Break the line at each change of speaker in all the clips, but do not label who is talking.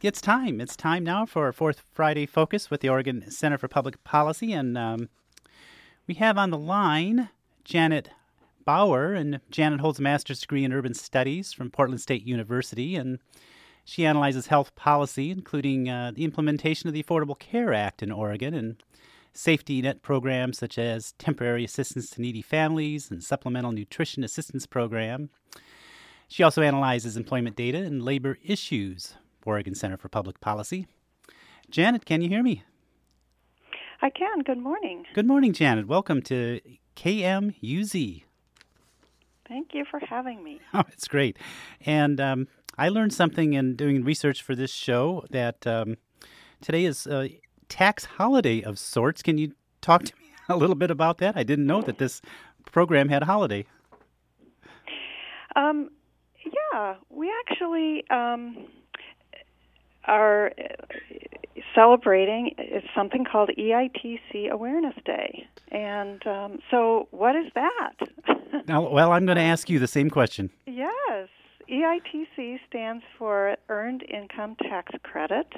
it's time. It's time now for our Fourth Friday Focus with the Oregon Center for Public Policy. And we have on the line Janet Bauer. And Janet holds a master's degree in urban studies from Portland State University. And she analyzes health policy, including the implementation of the Affordable Care Act in Oregon and safety net programs such as temporary assistance to needy families and supplemental nutrition assistance program. She also analyzes employment data and labor issues for Oregon Center for Public Policy. Janet, can you hear me?
I can. Good morning.
Good morning, Janet. Welcome to KMUZ.
Thank you for having me.
Oh, it's great. And I learned something in doing research for this show that today is a tax holiday of sorts. Can you talk to me a little bit about that? I didn't know that this program had a holiday.
Yeah, we actually are celebrating something called EITC Awareness Day. And so what is that?
Well, I'm going to ask you the same question.
Yes. EITC stands for Earned Income Tax Credit.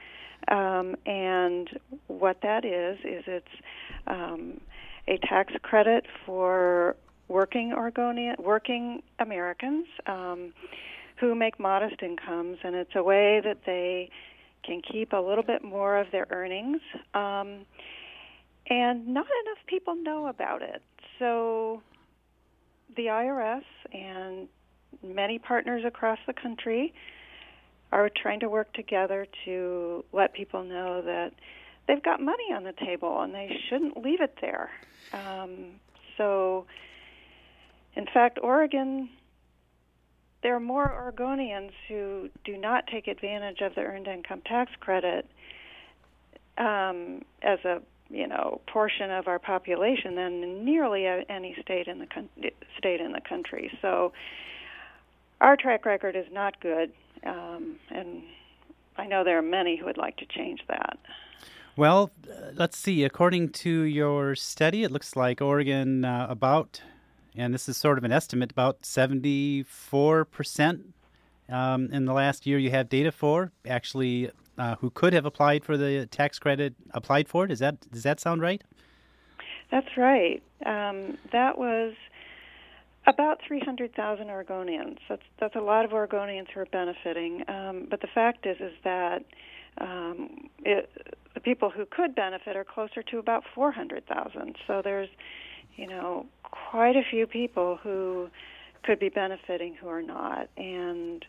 And what that is it's a tax credit for working Americans who make modest incomes, and it's a way that they can keep a little bit more of their earnings. And not enough people know about it. So the IRS and many partners across the country are trying to work together to let people know that they've got money on the table and they shouldn't leave it there. So, in fact, Oregon, there are more Oregonians who do not take advantage of the Earned Income Tax Credit as a portion of our population than nearly any state in the country. So, our track record is not good, and I know there are many who would like to change that.
Well, let's see. According to your study, it looks like Oregon and this is sort of an estimate, about 74% in the last year you have data for, actually, who could have applied for the tax credit applied for it. Does that sound right?
That's right. That was about 300,000 Oregonians. That's a lot of Oregonians who are benefiting. But the fact is that the people who could benefit are closer to about 400,000. So there's, quite a few people who could be benefiting who are not. And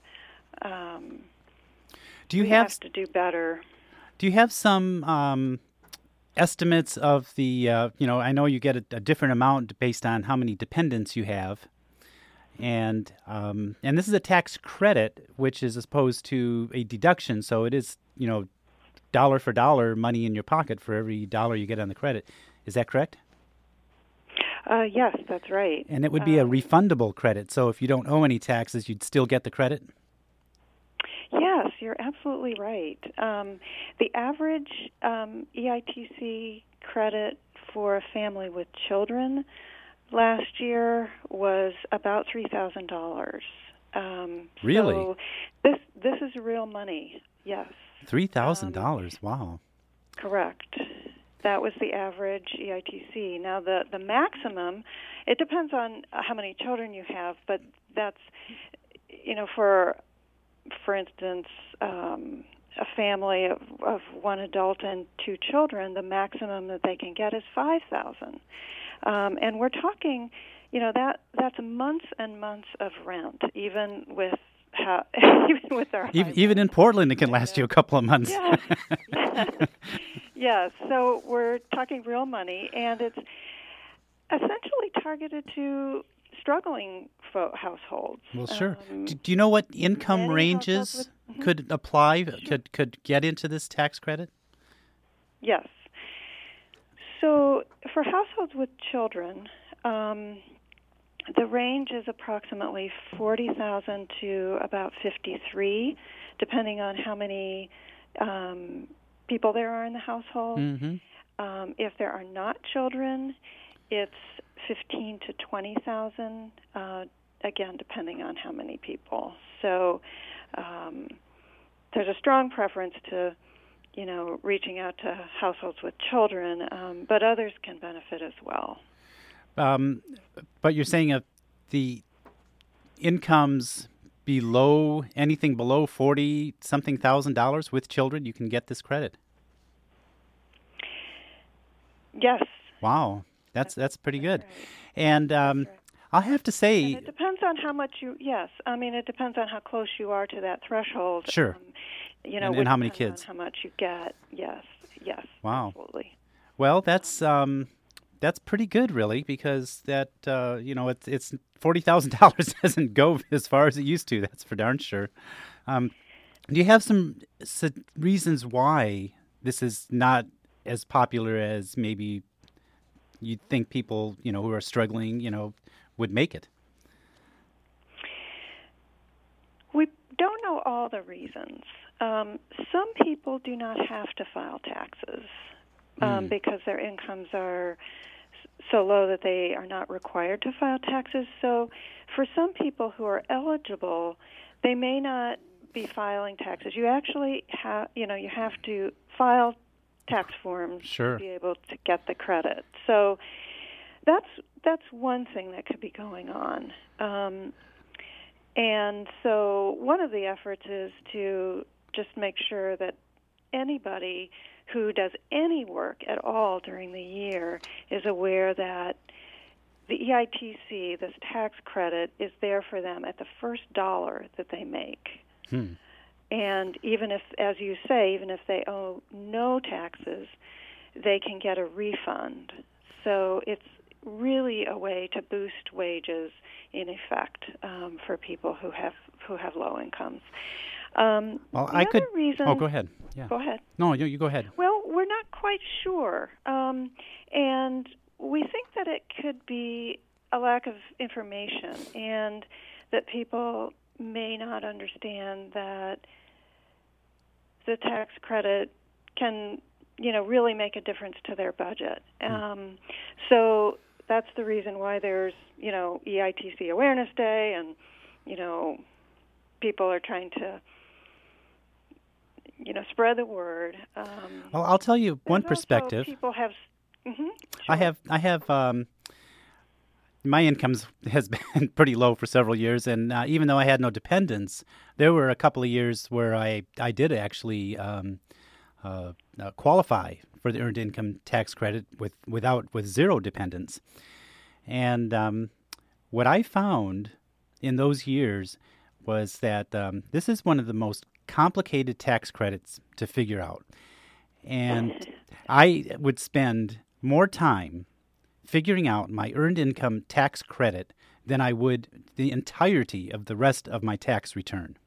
we have to do better.
Do you have some estimates of the, I know you get a different amount based on how many dependents you have. And this is a tax credit, which is as opposed to a deduction. So it is, dollar for dollar money in your pocket for every dollar you get on the credit. Is that correct?
Yes, that's right.
And it would be a refundable credit. So if you don't owe any taxes, you'd still get the credit?
Yes, you're absolutely right. The average EITC credit for a family with children last year was about $3,000.
Really?
So this is real money. Yes.
$3,000. Wow.
Correct. That was the average EITC. Now, the maximum, it depends on how many children you have, but that's, for instance, a family of one adult and two children, the maximum that they can get is $5,000. And we're talking, that's months and months of rent, even with our
even in Portland, it can last you a couple of months.
Yes. Yes. So we're talking real money, and it's essentially targeted to struggling households.
Well, sure. Do you know what income ranges could apply, could get into this tax credit?
Yes. So for households with children, the range is approximately $40,000 to about $53,000, depending on how many people there are in the household.
Mm-hmm.
If there are not children, it's $15,000 to $20,000. Again, depending on how many people. So there's a strong preference to, reaching out to households with children, but others can benefit as well.
But you're saying if the incomes anything below $40-something thousand with children, you can get this credit.
Yes.
Wow, that's pretty good.
Right.
And
Right.
I'll have to say,
And it depends on how much it depends on how close you are to that threshold.
Sure. And how many kids?
On how much you get. Yes.
Wow.
Absolutely.
Well, that's pretty good, really, because that it's $40,000 doesn't go as far as it used to. That's for darn sure. Do you have some reasons why this is not as popular as maybe you'd think people who are struggling would make it?
We don't know all the reasons. Some people do not have to file taxes because their incomes are so low that they are not required to file taxes. So for some people who are eligible, they may not be filing taxes. You actually have to file tax forms
Sure.
to be able to get the credit. So that's one thing that could be going on. And so one of the efforts is to just make sure that anybody who does any work at all during the year is aware that the EITC, this tax credit, is there for them at the first dollar that they make. And even if, as you say, even if they owe no taxes, they can get a refund. So it's really a way to boost wages, in effect, for people who have low incomes.
Well, I could.
Reason,
go ahead. Yeah.
Go ahead.
No, you go ahead.
Well, we're not quite sure, and we think that it could be a lack of information, and that people may not understand that the tax credit can, really make a difference to their budget. So that's the reason why there's, EITC Awareness Day, and, people are trying to, spread the word.
Well, I'll tell you one perspective.
People have. Sure.
I have. My income has been pretty low for several years, and even though I had no dependents, there were a couple of years where I did actually qualify for the earned income tax credit with zero dependents. And what I found in those years was that this is one of the most complicated tax credits to figure out, and I would spend more time figuring out my earned income tax credit than I would the entirety of the rest of my tax return.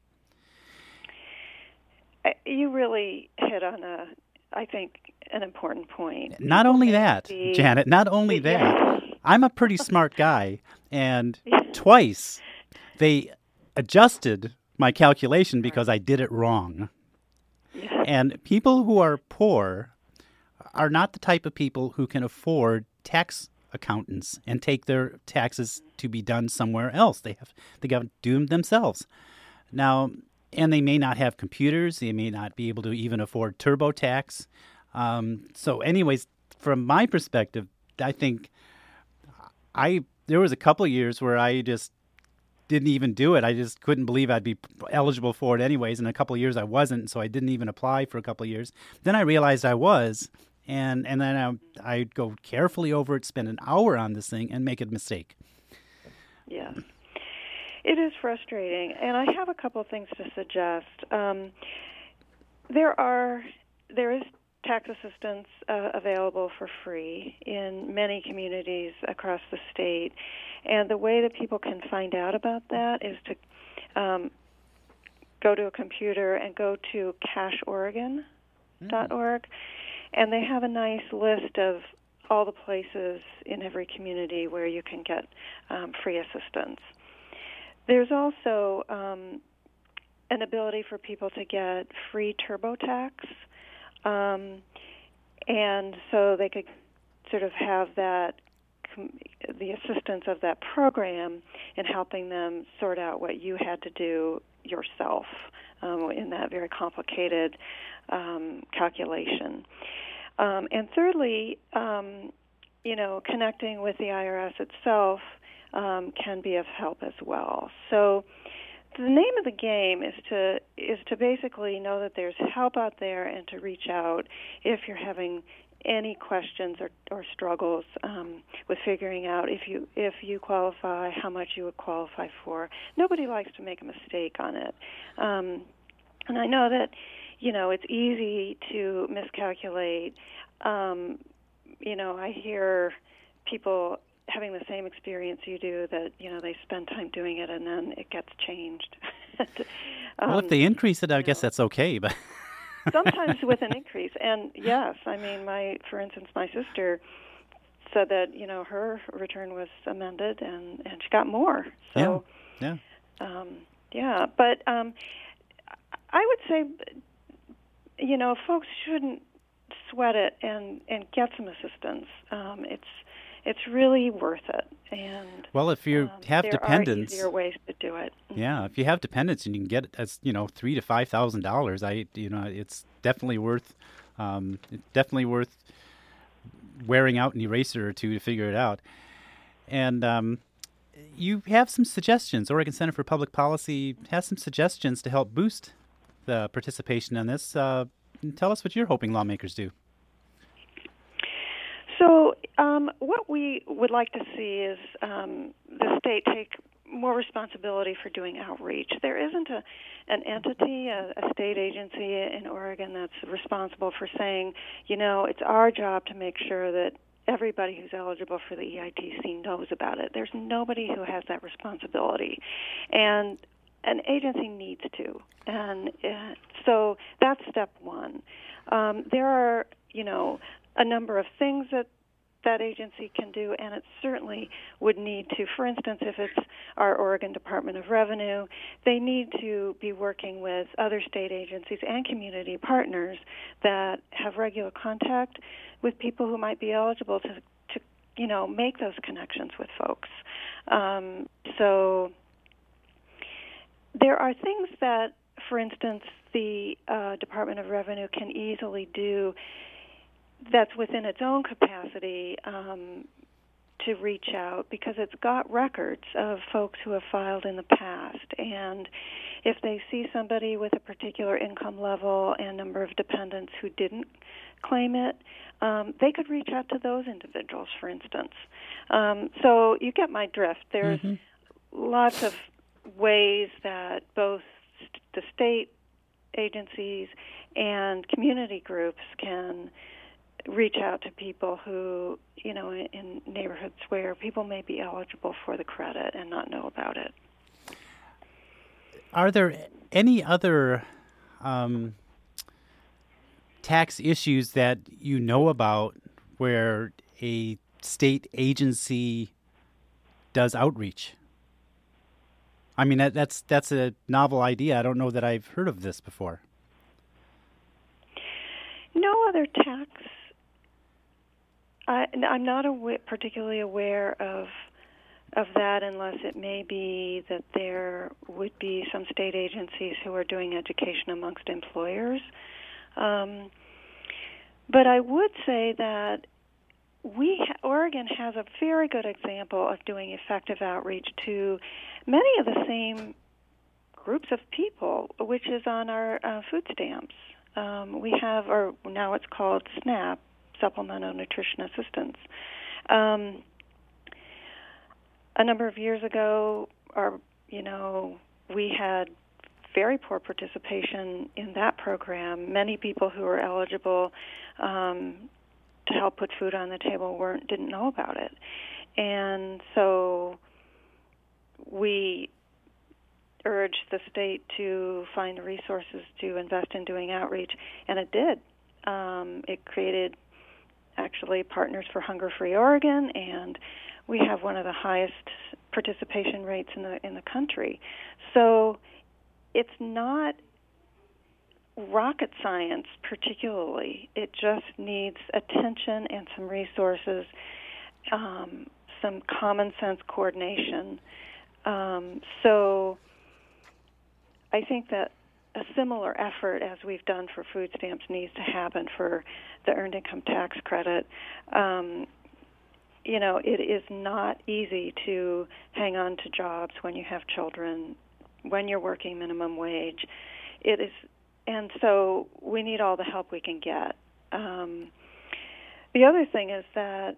You really hit on I think, an important point.
Not only that, Janet, I'm a pretty smart guy, and twice they adjusted my calculation because I did it wrong.
Yeah.
And people who are poor are not the type of people who can afford tax accountants and take their taxes to be done somewhere else. They got to do them themselves. Now, and they may not have computers. They may not be able to even afford TurboTax. So anyways, from my perspective, I think there was a couple of years where I just didn't even do it. I just couldn't believe I'd be eligible for it anyways. And a couple of years I wasn't, so I didn't even apply for a couple of years. Then I realized I was, and then I'd go carefully over it, spend an hour on this thing, and make a mistake.
Yeah. It is frustrating, and I have a couple of things to suggest. There is tax assistance available for free in many communities across the state, and the way that people can find out about that is to go to a computer and go to cashoregon.org, and they have a nice list of all the places in every community where you can get free assistance. There's also an ability for people to get free TurboTax, and so they could sort of have that the assistance of that program in helping them sort out what you had to do yourself in that very complicated calculation. And thirdly, connecting with the IRS itself can be of help as well. So the name of the game is to basically know that there's help out there and to reach out if you're having any questions or struggles with figuring out if you qualify, how much you would qualify for. Nobody likes to make a mistake on it. And I know that, it's easy to miscalculate. I hear people having the same experience you do, that, they spend time doing it and then it gets changed.
Well, if they increase it, I guess that's okay, but...
Sometimes with an increase. And yes, I mean, for instance, my sister said that, her return was amended and she got more. So,
yeah.
But I would say, folks shouldn't sweat it and get some assistance. It's really worth it. And
well, if you have dependents,
there are easier ways to do it.
Yeah, if you have dependents and you can get it as $3,000 to $5,000, it's definitely worth wearing out an eraser or two to figure it out. And you have some suggestions. Oregon Center for Public Policy has some suggestions to help boost the participation in this. Tell us what you're hoping lawmakers do.
So what we would like to see is the state take more responsibility for doing outreach. There isn't an entity, a state agency in Oregon that's responsible for saying, it's our job to make sure that everybody who's eligible for the EITC knows about it. There's nobody who has that responsibility. And an agency needs to. And so that's step one. There are, a number of things that agency can do, and it certainly would need to, for instance, if it's our Oregon Department of Revenue, they need to be working with other state agencies and community partners that have regular contact with people who might be eligible to make those connections with folks. So there are things that, for instance, the Department of Revenue can easily do that's within its own capacity to reach out, because it's got records of folks who have filed in the past. And if they see somebody with a particular income level and number of dependents who didn't claim it, they could reach out to those individuals, for instance. So you get my drift. There's lots of ways that both the state agencies and community groups can reach out to people who, in neighborhoods where people may be eligible for the credit and not know about it.
Are there any other tax issues that you know about where a state agency does outreach? I mean, that's a novel idea. I don't know that I've heard of this before.
No other tax. I'm not particularly aware of that, unless it may be that there would be some state agencies who are doing education amongst employers. But I would say that Oregon has a very good example of doing effective outreach to many of the same groups of people, which is on our food stamps. We have, or now it's called SNAP, Supplemental Nutrition Assistance. A number of years ago, we had very poor participation in that program. Many people who were eligible to help put food on the table didn't know about it. And so we urged the state to find resources to invest in doing outreach, and it did. It created actually Partners for Hunger-Free Oregon, and we have one of the highest participation rates in the country. So it's not rocket science particularly. It just needs attention and some resources, some common sense coordination. So I think that a similar effort as we've done for food stamps needs to happen for the Earned Income Tax Credit. It is not easy to hang on to jobs when you have children, when you're working minimum wage. It is, and so we need all the help we can get. The other thing is that,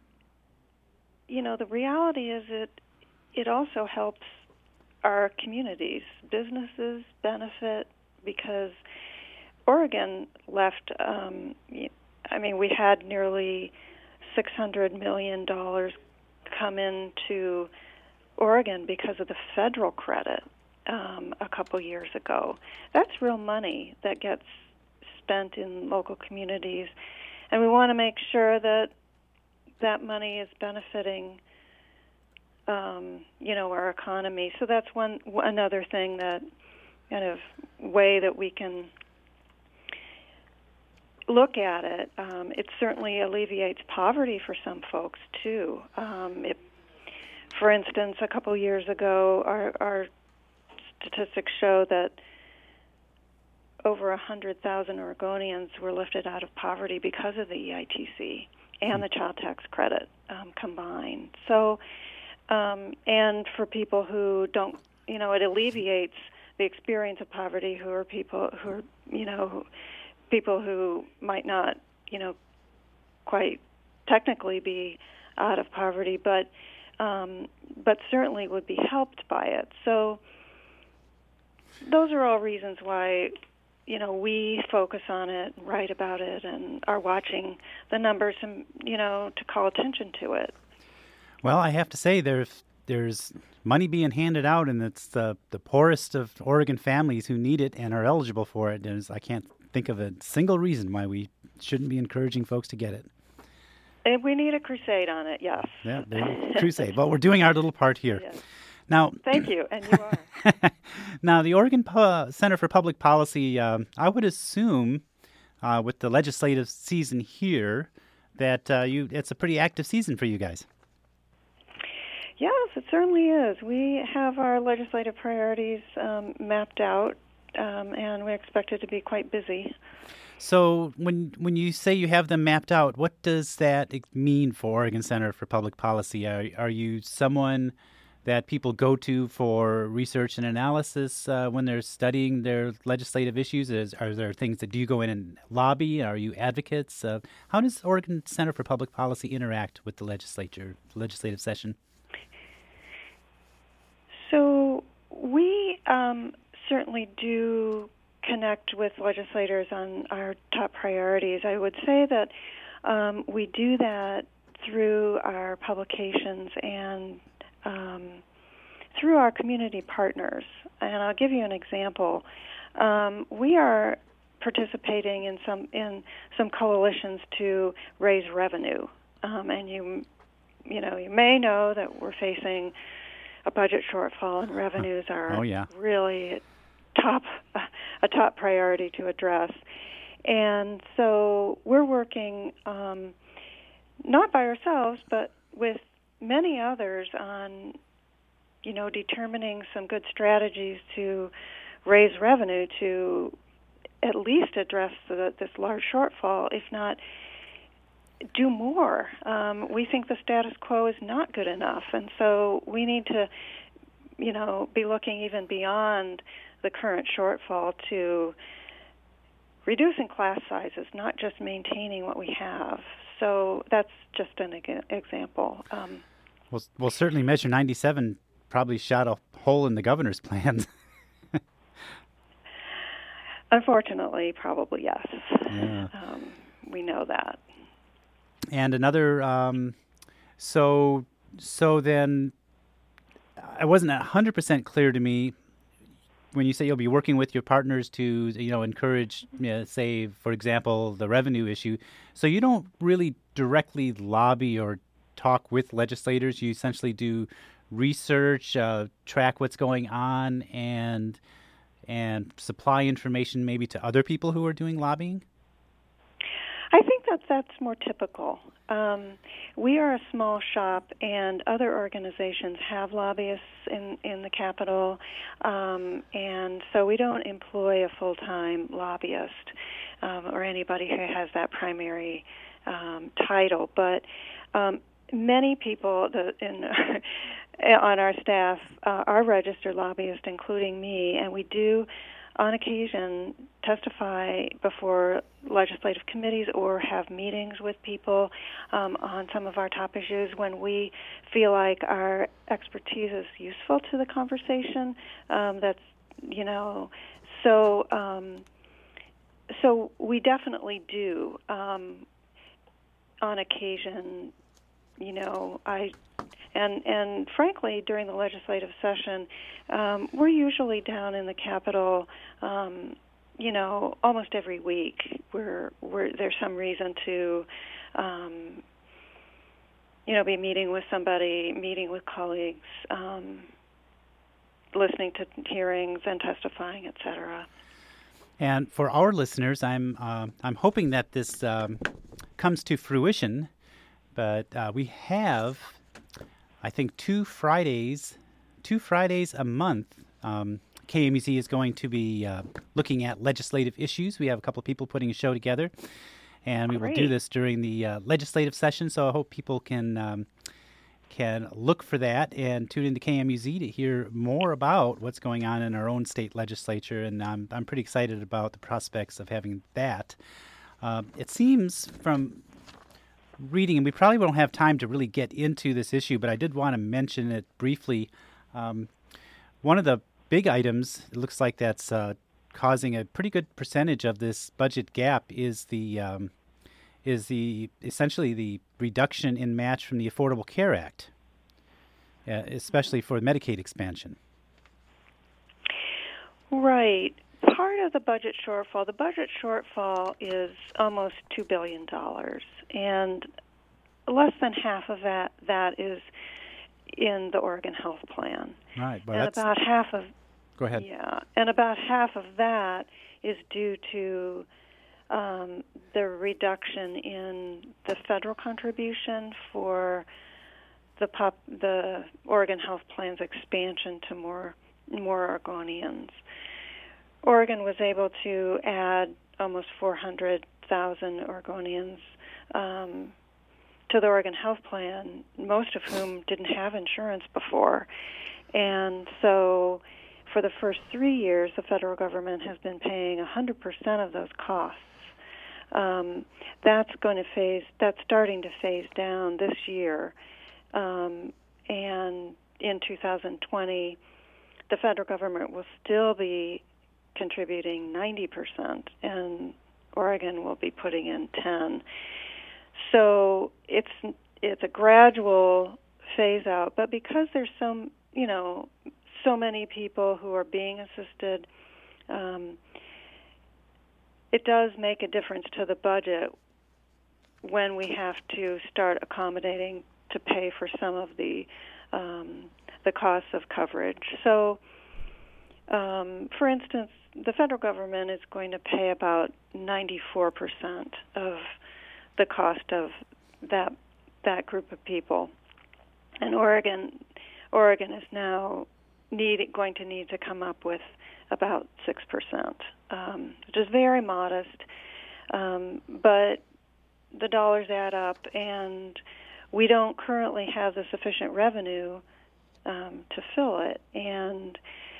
the reality is it also helps our communities. Businesses benefit because Oregon left, we had nearly $600 million come into Oregon because of the federal credit a couple years ago. That's real money that gets spent in local communities, and we want to make sure that that money is benefiting our economy. So that's another thing, that kind of way that we can look at it. It certainly alleviates poverty for some folks too. For instance, a couple years ago, our statistics show that over 100,000 Oregonians were lifted out of poverty because of the EITC and the child tax credit combined. So, and for people who don't, it alleviates the experience of poverty, who are people who might not, quite technically be out of poverty, but certainly would be helped by it. So those are all reasons why, we focus on it, write about it, and are watching the numbers and, to call attention to it.
Well, I have to say there's money being handed out, and it's the poorest of Oregon families who need it and are eligible for it. I can't think of a single reason why we shouldn't be encouraging folks to get it.
And we need a crusade on it, yes.
Yeah, crusade. Well, we're doing our little part here.
Yes.
Now,
thank you, and you are.
Now, the Oregon Center for Public Policy, I would assume, with the legislative season here, that it's a pretty active season for you guys.
Yes, it certainly is. We have our legislative priorities mapped out, and we expect it to be quite busy.
So when you say you have them mapped out, what does that mean for Oregon Center for Public Policy? Are you someone that people go to for research and analysis when they're studying their legislative issues? Are there things that do you go in and lobby? Are you advocates? How does Oregon Center for Public Policy interact with the legislative session? So
we certainly do connect with legislators on our top priorities. I would say that we do that through our publications and through our community partners. And I'll give you an example. We are participating in some coalitions to raise revenue. And you may know that we're facing a budget shortfall, and revenues are really a top priority to address. And so we're working not by ourselves, but with many others on, determining some good strategies to raise revenue to at least address this large shortfall, if not do more. We think the status quo is not good enough, and so we need to, be looking even beyond the current shortfall to reducing class sizes, not just maintaining what we have. So that's just an example.
Well, certainly Measure 97 probably shot a hole in the governor's plans.
Unfortunately, probably yes.
Yeah.
We know that.
And another, so then, it wasn't 100% clear to me when you say you'll be working with your partners to, encourage, say, for example, the revenue issue. So you don't really directly lobby or talk with legislators. You essentially do research, track what's going on, and supply information maybe to other people who are doing lobbying?
I think that's more typical. We are a small shop, and other organizations have lobbyists in the Capitol, and so we don't employ a full-time lobbyist or anybody who has that primary title. But many people on our staff are registered lobbyists, including me, and we do on occasion testify before legislative committees or have meetings with people on some of our top issues when we feel like our expertise is useful to the conversation. So we definitely do on occasion. And frankly, during the legislative session, we're usually down in the Capitol, almost every week. There's some reason to, be meeting with somebody, meeting with colleagues, listening to hearings and testifying, et cetera.
And for our listeners, I'm hoping that this comes to fruition. But we have, I think, two Fridays a month. KMUZ is going to be looking at legislative issues. We have a couple of people putting a show together, and we will do this during the legislative session. So I hope people can look for that and tune into KMUZ to hear more about what's going on in our own state legislature. And I'm pretty excited about the prospects of having that. It seems from reading, and we probably won't have time to really get into this issue, but I did want to mention it briefly. One of the big items, it looks like that's causing a pretty good percentage of this budget gap is essentially the reduction in match from the Affordable Care Act, especially for Medicaid expansion.
Right. Part of the budget shortfall is almost $2 billion, and less than half of that is in the Oregon Health Plan.
Right, but
and about half of
go ahead.
Yeah, and about half of that is due to the reduction in the federal contribution for the Oregon Health Plan's expansion to more Oregonians. Oregon was able to add almost 400,000 Oregonians to the Oregon Health Plan, most of whom didn't have insurance before. And so for the first 3 years, the federal government has been paying 100% of those costs. That's starting to phase down this year. And in 2020, the federal government will still be contributing 90%, and Oregon will be putting in 10%. So it's a gradual phase out, but because there's so many people who are being assisted, it does make a difference to the budget when we have to start accommodating to pay for some of the costs of coverage. So, for instance, the federal government is going to pay about 94% of the cost of that group of people, and Oregon is now going to need to come up with about 6%, which is very modest, but the dollars add up, and we don't currently have the sufficient revenue to fill it. And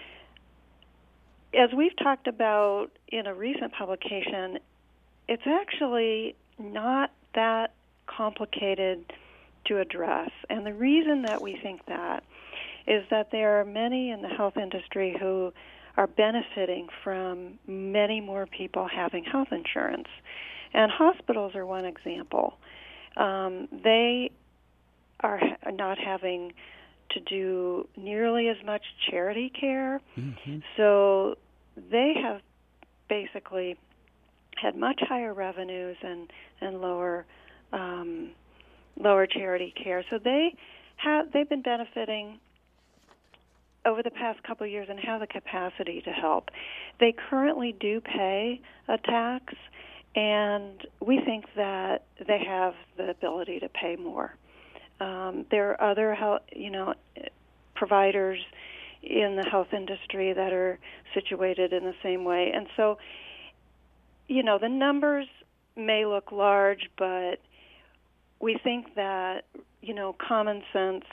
as we've talked about in a recent publication, it's actually not that complicated to address. And the reason that we think that is that there are many in the health industry who are benefiting from many more people having health insurance. And hospitals are one example. They are not having to do nearly as much charity care. Mm-hmm. So they have basically had much higher revenues and lower charity care. So they've been benefiting over the past couple of years and have the capacity to help. They currently do pay a tax, and we think that they have the ability to pay more. There are other providers in the health industry that are situated in the same way. And so, the numbers may look large, but we think that, common sense,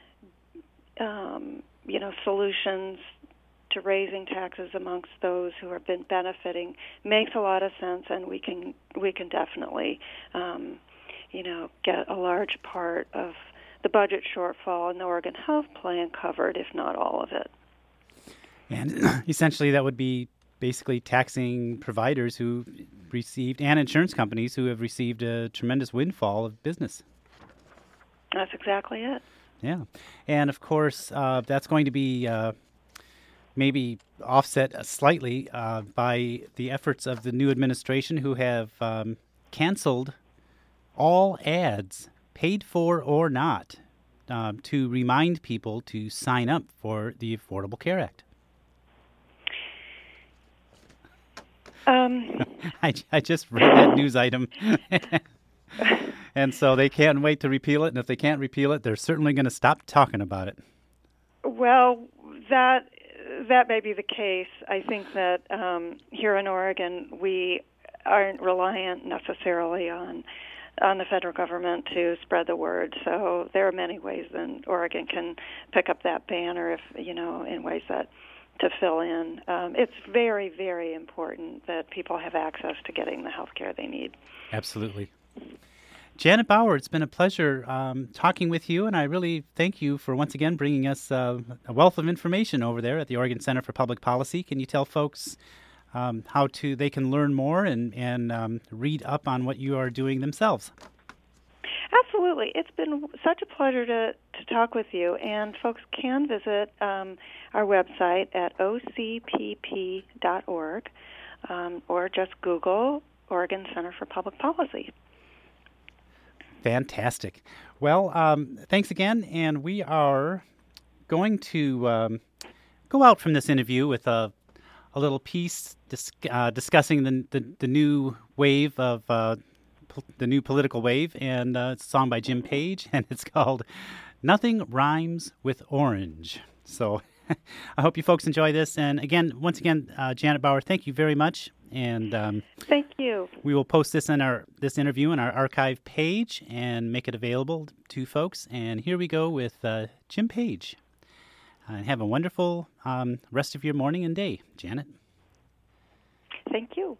solutions to raising taxes amongst those who have been benefiting makes a lot of sense, and we can definitely, get a large part of the budget shortfall in the Oregon Health Plan covered, if not all of it.
And essentially that would be basically taxing providers who received, and insurance companies who have received a tremendous windfall of business.
That's exactly it.
Yeah. And of course, that's going to be maybe offset slightly by the efforts of the new administration, who have canceled all ads, paid for or not, to remind people to sign up for the Affordable Care Act. I just read that news item. And so they can't wait to repeal it. And if they can't repeal it, they're certainly going to stop talking about it.
Well, that may be the case. I think that here in Oregon, we aren't reliant necessarily on the federal government to spread the word. So there are many ways that Oregon can pick up that banner, if in ways that to fill in. It's very, very important that people have access to getting the health care they need.
Absolutely. Janet Bauer, it's been a pleasure talking with you, and I really thank you for once again bringing us a wealth of information over there at the Oregon Center for Public Policy. Can you tell folks how they can learn more and read up on what you are doing themselves?
Absolutely. It's been such a pleasure to talk with you, and folks can visit our website at ocpp.org or just Google Oregon Center for Public Policy.
Fantastic. Well, thanks again, and we are going to go out from this interview with a little piece discussing the new wave of the new political wave, and it's a song by Jim Page, and it's called "Nothing Rhymes with Orange." So I hope you folks enjoy this. And once again, Janet Bauer, thank you very much. And
thank you.
We will post this this interview on our archive page and make it available to folks. And here we go with Jim Page. Have a wonderful rest of your morning and day, Janet.
Thank you.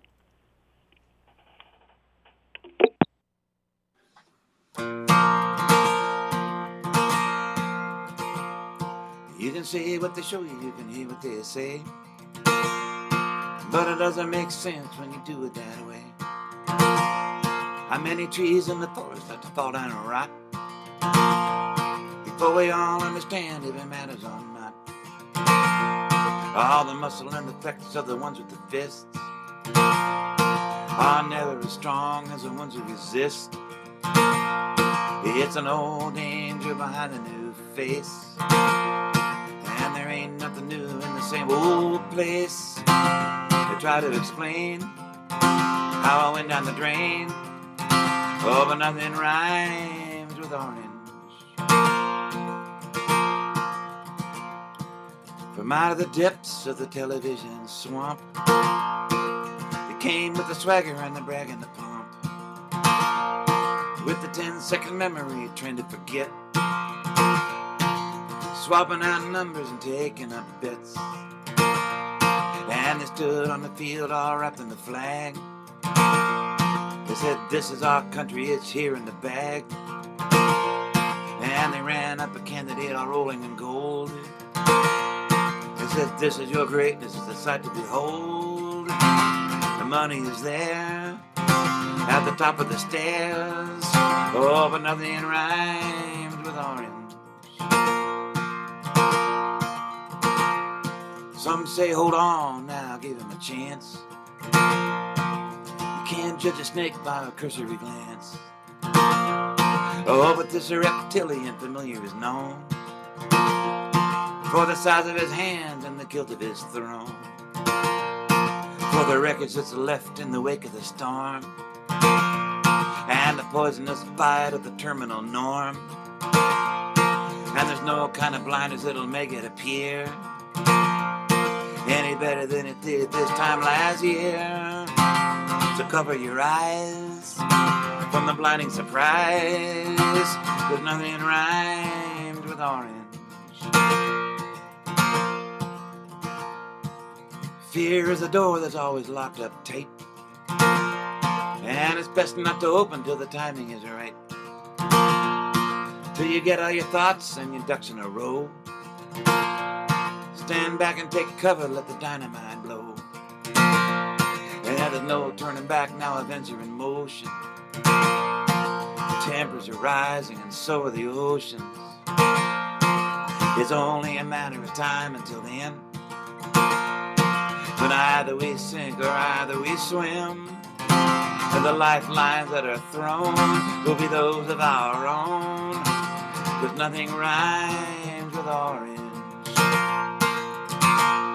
You can say what they show you, you can hear what they say, but it doesn't make sense when you do it that way. How many trees in the forest have to fall down and rot before we all understand if it matters or not? All the muscle and the flex of the ones with the fists are never as strong as the ones who resist. It's an old danger behind a new face, and there ain't nothing new in the same old place. They try to explain how I went down the drain, oh, but nothing rhymes with orange. From out of the depths of the television swamp, they came with the swagger and the brag and the pomp, with the 10-second memory trained to forget, swapping out numbers and taking up bets. And they stood on the field all wrapped in the flag. They said, this is our country, it's here in the bag. And they ran up a candidate all rolling in gold. They said, this is your greatness, it's a sight to behold. The money is there at the top of the stairs, oh, but nothing rhymes with orange. Some say, hold on now, give him a chance. You can't judge a snake by a cursory glance. Oh, but this reptilian familiar is known for the size of his hands and the guilt of his throne, for the wreckage that's left in the wake of the storm, and the poisonous bite of the terminal norm. And there's no kind of blinders that'll make it appear any better than it did this time last year. So cover your eyes from the blinding surprise, 'cause nothing rhymes with orange. Fear is a door that's always locked up tight, and it's best not to open till the timing is right. Till you get all your thoughts and your ducks in a row. Stand back and take cover, let the dynamite blow. And there's no turning back, now events are in motion. Temperatures are rising and so are the oceans. It's only a matter of time until then, when either we sink or either we swim. And the lifelines that are thrown will be those of our own, 'cause nothing rhymes with orange.